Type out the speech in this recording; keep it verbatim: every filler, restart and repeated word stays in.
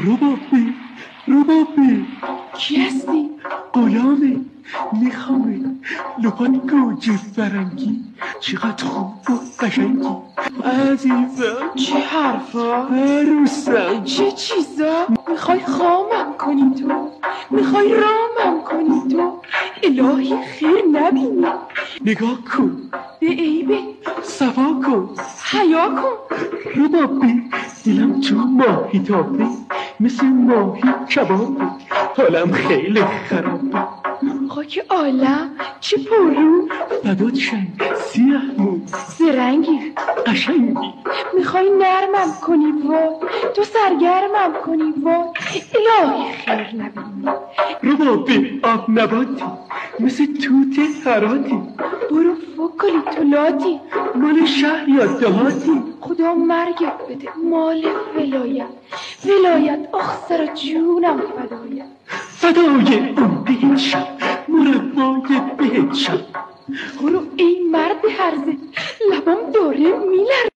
ربابی ربابی کی هستی؟ غلامه میخوامه لپات گوجه فرنگی چقدر خوب و قشنگی عزیزم. چه حرفا؟ عروسم. چه چیزا؟ میخوای خامم کنی تو؟ میخوای رامم کنی تو؟ الهی خیر نبینی. نگاه کن به عیبه. صفا کن حیا کن. ربابی دلم تو ماهی تابه مثل ماهی کبابه حالم خیلی خرابه. خاک عالم چه پررو. فدات شم سیاه مو زرنگی قشنگی. میخوای نرمم کنی وای تو سرگرمم کنی وای الهی خیر نبینی. ربابی آب نباتی مثل توت هراتی. برو فکلی تو لاتی. مال شهر یا دهاتی. خدا مرگت بده مال ولایت ولایت آخ سر جونم فدایت. فدای اون بهت شم مربای بهت شم. برو ای مرد هرزه لبم داره میلرزه.